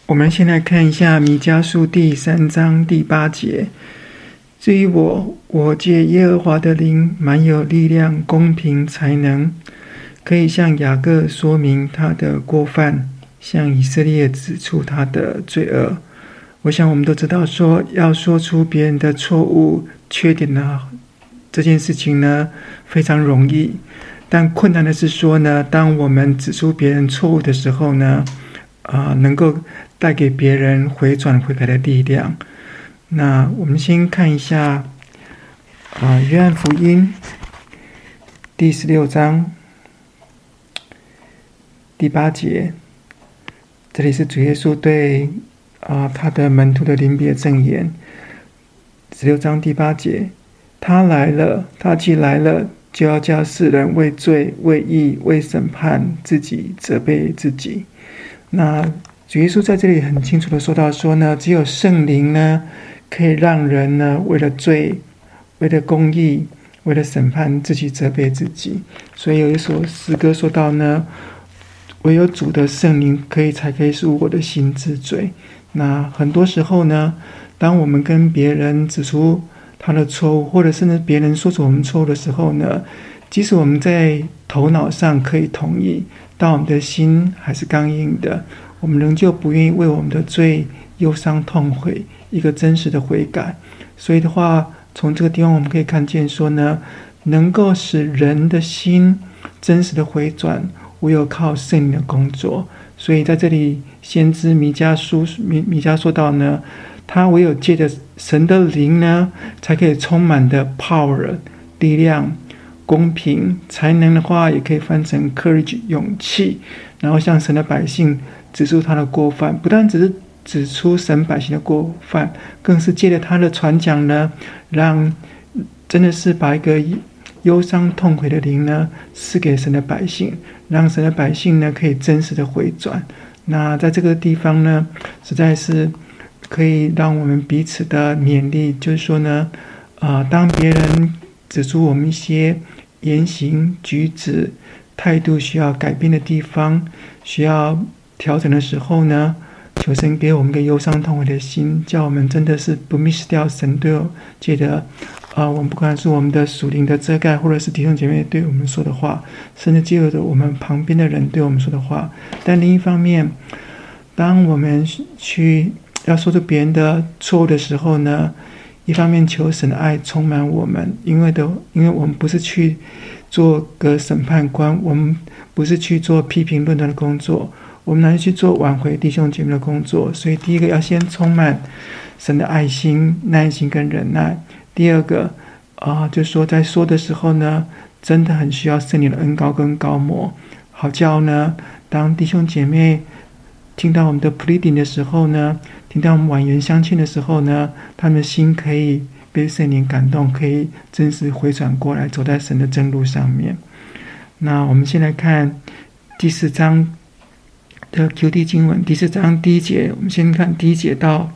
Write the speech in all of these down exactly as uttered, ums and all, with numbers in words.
我们先来看一下弥迦书第三章第八节。至于我，我借耶和华的灵，满有力量、公平、才能，可以向雅各说明他的过犯，向以色列指出他的罪恶。我想我们都知道说，要说出别人的错误、缺点呢，这件事情呢非常容易，但困难的是说呢，当我们指出别人错误的时候呢，啊、呃，能够带给别人回转悔改的力量。那我们先看一下啊、呃，约翰福音第十六章第八节，这里是主耶稣对啊、呃、他的门徒的临别赠言。十六章第八节，他来了，他既来了，就要叫世人为罪、为义、为审判，自己责备自己。那主耶稣在这里很清楚的说到说呢，只有圣灵呢，可以让人呢为了罪、为了公义、为了审判，自己责备自己。所以有一首诗歌说到呢，唯有主的圣灵可以才可以使我的心知罪。那很多时候呢，当我们跟别人指出他的错误，或者甚至别人说出我们错误的时候呢，即使我们在头脑上可以同意，但我们的心还是刚硬的，我们仍旧不愿意为我们的罪忧伤痛悔，一个真实的悔改。所以的话，从这个地方我们可以看见说呢，能够使人的心真实的回转，唯有靠圣灵的工作。所以在这里，先知弥迦书弥弥迦说到呢，他唯有借着神的灵呢，才可以充满的 power 力量、公平、才能的话，也可以翻成 courage 勇气，然后向神的百姓指出他的过犯，不但只是指出神百姓的过犯，更是借着他的传讲呢，让真的是把一个忧伤痛悔的灵呢赐给神的百姓，让神的百姓呢可以真实的回转。那在这个地方呢，实在是可以让我们彼此的勉励，就是说呢，呃，当别人指出我们一些言行举止态度需要改变的地方，需要调整的时候呢，求神给我们一个忧伤痛悔的心，叫我们真的是不 miss 掉神对我借着呃，我们不管是我们的属灵的遮盖，或者是弟兄姐妹对我们说的话，甚至借着我们旁边的人对我们说的话。但另一方面，当我们去要说出别人的错误的时候呢，一方面求神的爱充满我们，因为的，因为我们不是去做个审判官，我们不是去做批评论断的工作，我们来去做挽回弟兄姐妹的工作。所以第一个要先充满神的爱心、耐心跟忍耐。第二个啊、呃，就是说在说的时候呢，真的很需要圣灵的恩膏跟膏抹，好叫呢，当弟兄姐妹听到我们的 pleading 的时候呢，听到我们婉言相劝的时候呢，他们的心可以被圣灵感动，可以真实回转过来，走在神的正路上面。那我们先来看第四章的 Q D 经文，第四章第一节，我们先看第一节到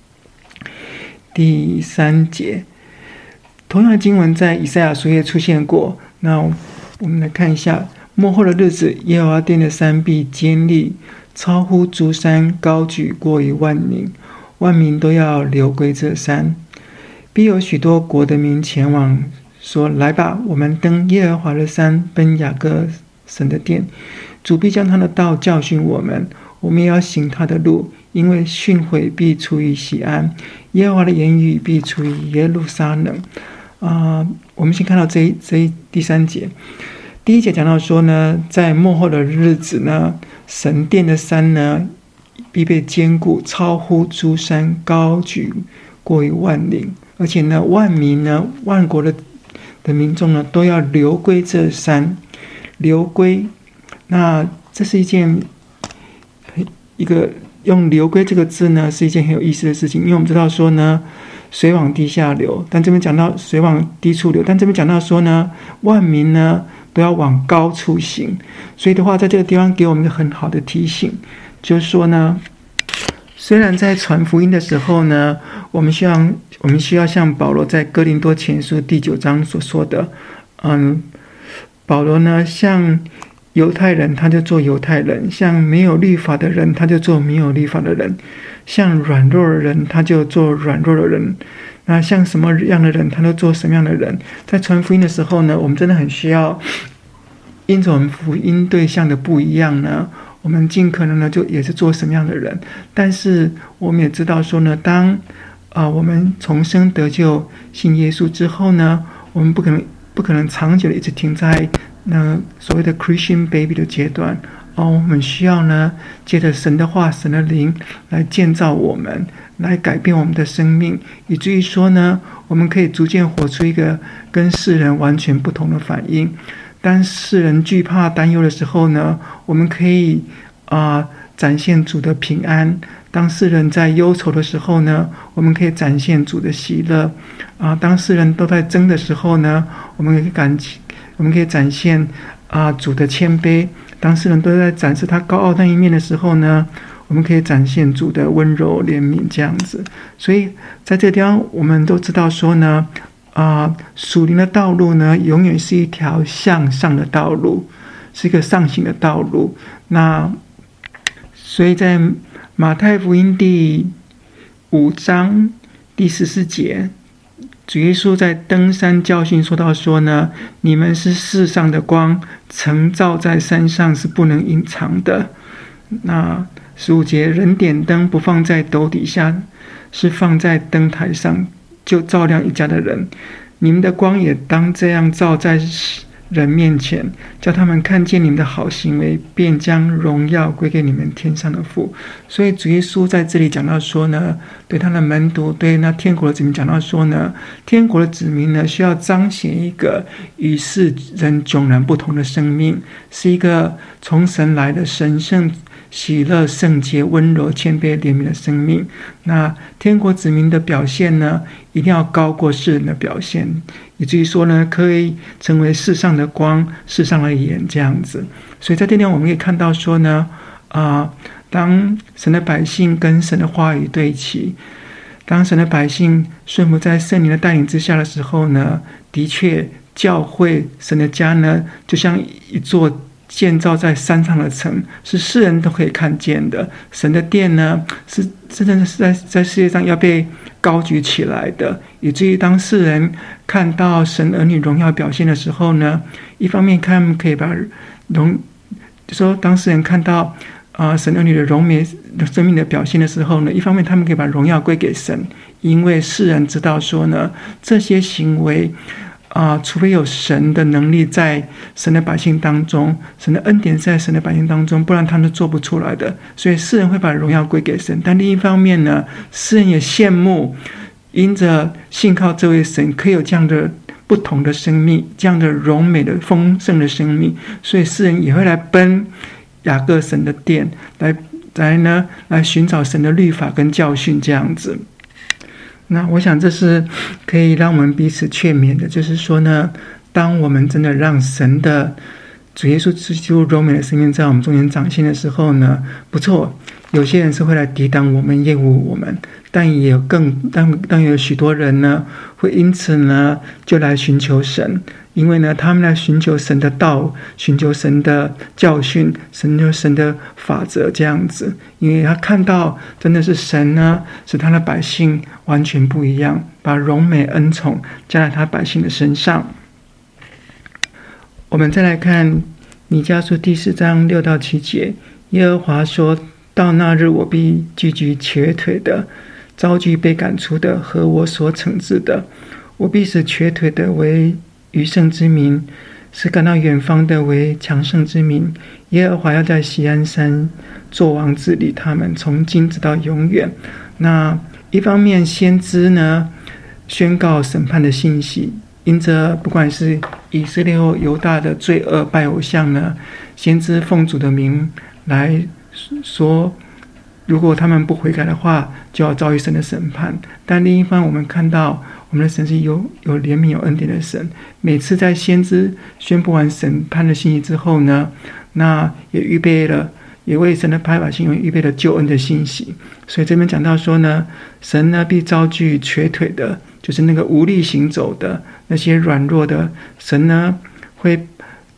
第三节。同样的经文在以赛亚书也出现过。那我们来看一下，末后的日子，耶和华殿的山必坚立，超乎诸山，高举过于万民，万民都要流归这山。必有许多国的民前往，说：来吧，我们登耶和华的山，奔雅各神的殿。主必将他的道教训我们，我们也要行他的路，因为训诲必出于锡安，耶和华的言语必出于耶路撒冷。啊、呃，我们先看到这一这一第三节。第一节讲到说呢，在末后的日子呢，神殿的山呢必被坚固，超乎诸山，高举过于万岭，而且呢，万民呢，万国的的民众呢，都要流归这山，流归。那这是一件一个用流归这个字呢，是一件很有意思的事情，因为我们知道说呢，水往地下流，但这边讲到水往低处流，但这边讲到说呢，万民呢都要往高处行。所以的话，在这个地方给我们一个很好的提醒，就是说呢，虽然在传福音的时候呢，我们需要我们需要像保罗在哥林多前书第九章所说的，嗯，保罗呢向犹太人他就做犹太人，像没有律法的人他就做没有律法的人，像软弱的人他就做软弱的人，那像什么样的人他都做什么样的人。在传福音的时候呢，我们真的很需要因着我们福音对象的不一样呢，我们尽可能呢就也是做什么样的人。但是我们也知道说呢，当啊、呃、我们重生得救信耶稣之后呢，我们不可能不可能长久的一直停在那所谓的 Christian baby 的阶段哦，我们需要呢借着神的话神的灵来建造我们，来改变我们的生命，以至于说呢我们可以逐渐活出一个跟世人完全不同的反应。当世人惧怕担忧的时候呢，我们可以啊、呃、展现主的平安。当世人在忧愁的时候呢，我们可以展现主的喜乐啊、呃、当世人都在争的时候呢，我们可以感我们可以展现啊、呃、主的谦卑。当世人都在展示他高傲那一面的时候呢，我们可以展现主的温柔怜悯这样子。所以在这个地方我们都知道说呢啊、呃，属灵的道路呢，永远是一条向上的道路，是一个上行的道路。那所以在马太福音第五章第十四节，主耶稣在登山教训说到说呢，你们是世上的光，城照在山上是不能隐藏的。那十五节，人点灯不放在斗底下，是放在灯台上，就照亮一家的人。你们的光也当这样照在人面前，叫他们看见你们的好行为，便将荣耀归给你们天上的父。所以主耶稣在这里讲到说呢，对他的门徒，对那天国的子民讲到说呢，天国的子民呢需要彰显一个与世人迥然不同的生命，是一个从神来的神圣喜乐圣洁温柔谦卑怜悯的生命。那天国子民的表现呢，一定要高过世人的表现，以至于说呢，可以成为世上的光，世上的盐这样子。所以在这里我们可以看到说呢，啊、呃，当神的百姓跟神的话语对齐，当神的百姓顺服在圣灵的带领之下的时候呢，的确教会神的家呢，就像一座建造在山上的城，是世人都可以看见的。神的殿呢，是真的是在在世界上要被高举起来的，以至于当世人看到神儿女荣耀表现的时候呢，一方面他们可以把荣，就说当世人看到啊、呃、神儿女的荣美生命的表现的时候呢，一方面他们可以把荣耀归给神，因为世人知道说呢，这些行为啊、呃，除非有神的能力在神的百姓当中，神的恩典在神的百姓当中，不然他们是做不出来的。所以世人会把荣耀归给神，但另一方面呢，世人也羡慕因着信靠这位神，可以有这样的不同的生命，这样的荣美的丰盛的生命，所以世人也会来奔雅各神的殿，来来呢来寻找神的律法跟教训这样子。那我想这是可以让我们彼此劝勉的，就是说呢，当我们真的让神的主耶稣基督荣美的生命在我们中间彰显的时候呢，不错，有些人是会来抵挡我们、厌恶我们，但也有更当当有许多人呢，会因此呢就来寻求神，因为呢他们来寻求神的道，寻求神的教训，寻求神的法则这样子，因为他看到真的是神呢使他的百姓完全不一样，把荣美恩宠加在他百姓的身上。我们再来看弥迦书第四章六到七节，耶和华说，到那日我必聚集瘸腿的，招聚被赶出的和我所惩治的，我必使瘸腿的为余剩之民，使赶到远方的为强盛之民。耶和华要在锡安山作王治理他们，从今直到永远。那一方面先知呢宣告审判的信息，因着不管是以色列或犹大的罪恶拜偶像呢，先知奉主的名来说，如果他们不悔改的话，就要遭遇神的审判。但另一方我们看到我们的神是有有怜悯有恩典的神，每次在先知宣布完审判的信息之后呢，那也预备了，也为神的百姓预备了救恩的信息。所以这边讲到说呢，神呢必招聚瘸腿的，就是那个无力行走的，那些软弱的，神呢会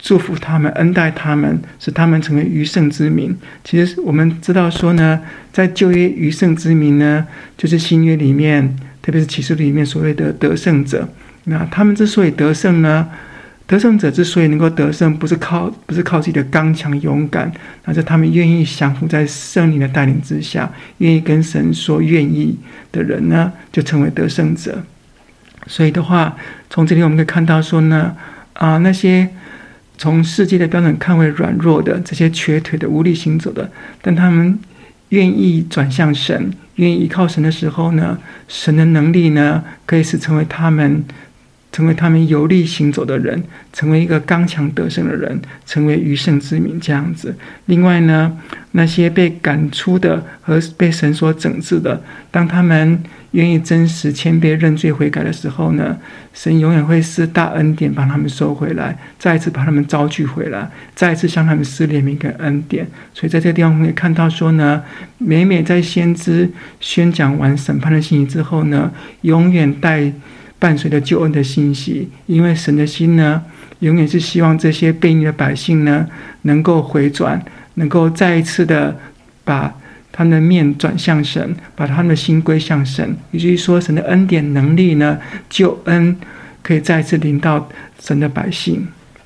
祝福他们，恩待他们，使他们成为余圣之民。其实我们知道说呢，在旧约余圣之民呢，就是新约里面，特别是启示录里面所谓的得胜者。那他们之所以得胜呢，得胜者之所以能够得胜，不是靠不是靠自己的刚强勇敢，而是他们愿意降服在圣灵的带领之下，愿意跟神说愿意的人呢，就成为得胜者。所以的话，从这里我们可以看到说呢，啊，那些从世界的标准看为软弱的这些瘸腿的无力行走的，但他们愿意转向神，愿意依靠神的时候呢，神的能力呢，可以使成为他们成为他们有力行走的人，成为一个刚强得胜的人，成为余圣之民这样子。另外呢，那些被赶出的和被神所整治的，当他们愿意真实谦卑认罪悔改的时候呢，神永远会施大恩典把他们收回来，再一次把他们招聚回来，再一次向他们施怜悯跟恩典。所以在这个地方我们可以看到说呢，每每在先知宣讲完审判的信息之后呢，永远带伴随着救恩的信息，因为神的心呢，永远是希望这些悖逆的百姓呢，能够回转，能够再一次的把他们的面转向神，把他们的心归向神。也就是说，神的恩典能力呢，救恩可以再一次临到神的百姓。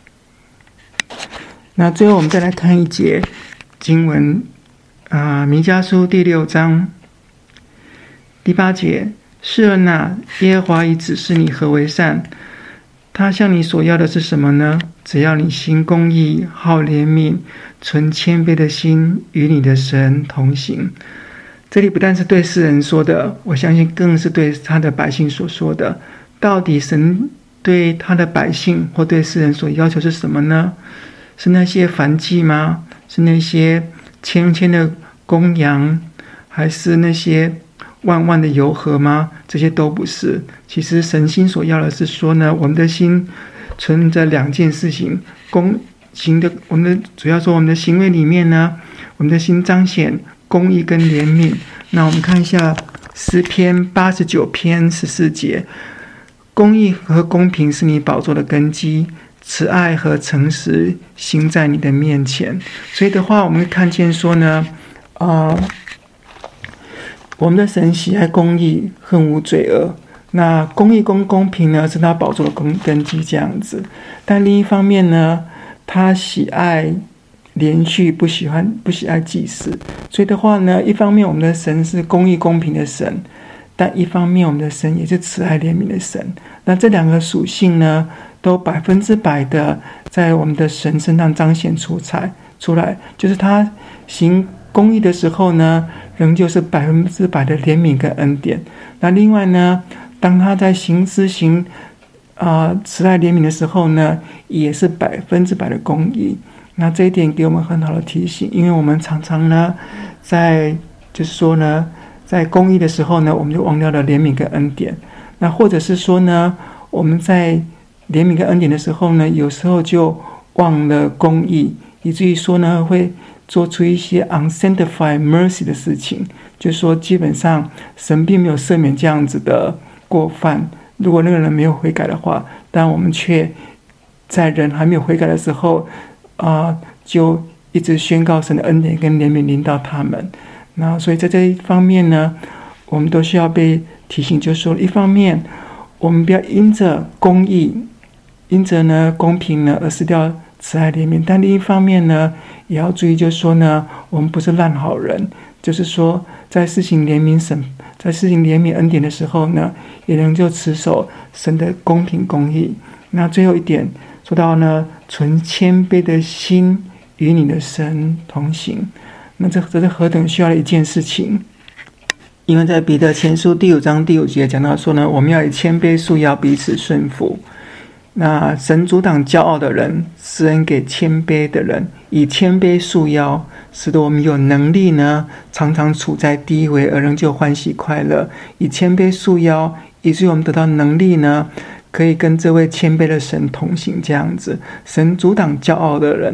那最后我们再来看一节经文啊，《弥迦书》第六章第八节。是而那耶和华已指示你何为善，他向你所要的是什么呢？只要你行公义，好怜悯，存谦卑的心，与你的神同行。这里不但是对世人说的，我相信更是对他的百姓所说的。到底神对他的百姓或对世人所要求是什么呢？是那些燔祭吗？是那些千千的公羊，还是那些万万的油河吗？这些都不是。其实神心所要的是说呢，我们的心存着两件事情，公行的，我们的主要说我们的行为里面呢，我们的心彰显公义跟怜悯。那我们看一下诗篇八十九篇十四节，公义和公平是你宝座的根基，慈爱和诚实行在你的面前。所以的话，我们会看见说呢，啊、呃。我们的神喜爱公义，恨恶罪恶。那公义跟公平呢，是他宝座的根基这样子。但另一方面呢，他喜爱连续，不喜欢不喜爱祭祀。所以的话呢，一方面我们的神是公义公平的神，但一方面我们的神也是慈爱怜悯的神。那这两个属性呢，都百分之百的在我们的神身上彰显出彩出来，就是他行公义的时候呢，仍旧是百分之百的怜悯跟恩典。那另外呢，当他在行施行啊、呃、慈爱怜悯的时候呢，也是百分之百的公义。那这一点给我们很好的提醒，因为我们常常呢，在就是说呢，在公义的时候呢，我们就忘掉了怜悯跟恩典。那或者是说呢，我们在怜悯跟恩典的时候呢，有时候就忘了公义，以至于说呢，会做出一些 unsanctified mercy 的事情，就是说基本上神并没有赦免这样子的过犯。如果那个人没有悔改的话，但我们却在人还没有悔改的时候啊、呃，就一直宣告神的恩典跟怜悯临到他们。那所以在这一方面呢，我们都需要被提醒，就是说一方面我们不要因着公义因着呢公平呢而失掉慈爱怜悯，但另一方面呢，也要注意，就是说呢，我们不是烂好人，就是说，在施行怜悯审，在施行怜悯恩典的时候呢，也能就持守神的公平公义。那最后一点说到呢，存谦卑的心与你的神同行。那这这是何等需要的一件事情！因为在彼得前书第五章第五节讲到说呢，我们要以谦卑束腰，彼此顺服。那神阻挡骄傲的人，施恩给谦卑的人，以谦卑束腰，使得我们有能力呢，常常处在低微而仍旧欢喜快乐。以谦卑束腰，以至于我们得到能力呢，可以跟这位谦卑的神同行这样子。神阻挡骄傲的人，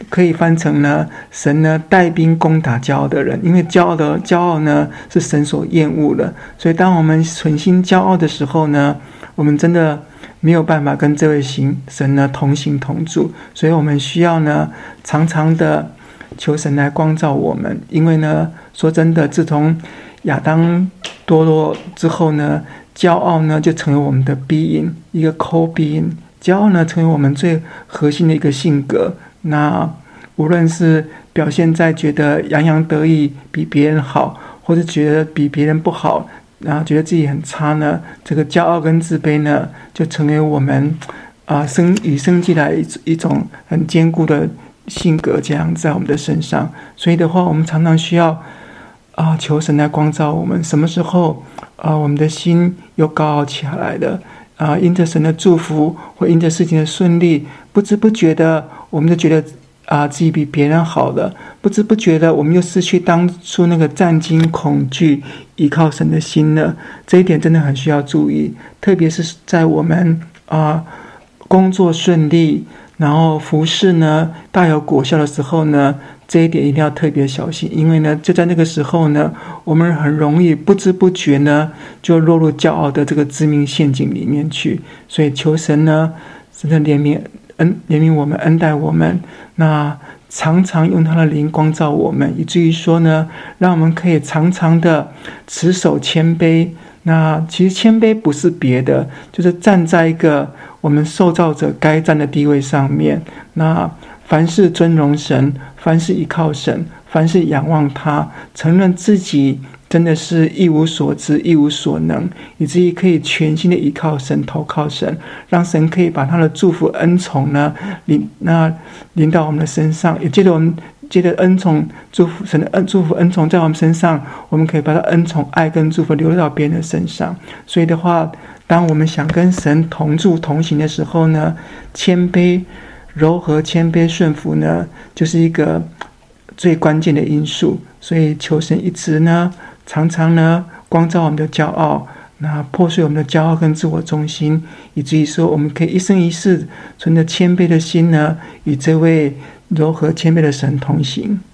可以翻成呢，神呢带兵攻打骄傲的人，因为骄傲的骄傲呢是神所厌恶的，所以当我们存心骄傲的时候呢，我们真的没有办法跟这位神呢同行同住，所以我们需要呢常常的求神来光照我们。因为呢，说真的，自从亚当堕落之后呢，骄傲呢就成为我们的必因，一个 core being， 骄傲呢成为我们最核心的一个性格。那无论是表现在觉得洋洋得意比别人好，或是觉得比别人不好，然后觉得自己很差呢，这个骄傲跟自卑呢就成为我们啊、呃、生与生俱来一一种很坚固的性格，这样在我们的身上。所以的话，我们常常需要啊、呃、求神来光照我们，什么时候啊、呃、我们的心又高傲起来了啊、呃，因着神的祝福或因着事情的顺利，不知不觉的我们就觉得啊，自己比别人好了，不知不觉的我们又失去当初那个战惊恐惧依靠神的心了。这一点真的很需要注意，特别是在我们啊工作顺利，然后服事呢大有果效的时候呢，这一点一定要特别小心。因为呢，就在那个时候呢，我们很容易不知不觉呢就落入骄傲的这个致命陷阱里面去。所以求神呢真的怜悯恩怜悯我们，恩待我们，那常常用他的灵光照我们，以至于说呢，让我们可以常常的持守谦卑。那其实谦卑不是别的，就是站在一个我们受造者该站的地位上面。那凡事尊荣神，凡事依靠神，凡事仰望他，承认自己真的是一无所知一无所能，以至于可以全心的依靠神，投靠神，让神可以把他的祝福恩宠呢临那临到我们的身上，也借着我们借着恩宠祝福神的恩祝福恩宠在我们身上，我们可以把他恩宠爱跟祝福流到别人的身上。所以的话，当我们想跟神同住同行的时候呢，谦卑柔和谦卑顺服呢就是一个最关键的因素。所以求神一直呢常常呢光照我们的骄傲，那破碎我们的骄傲跟自我中心，以至于说我们可以一生一世存着谦卑的心呢，与这位柔和谦卑的神同行。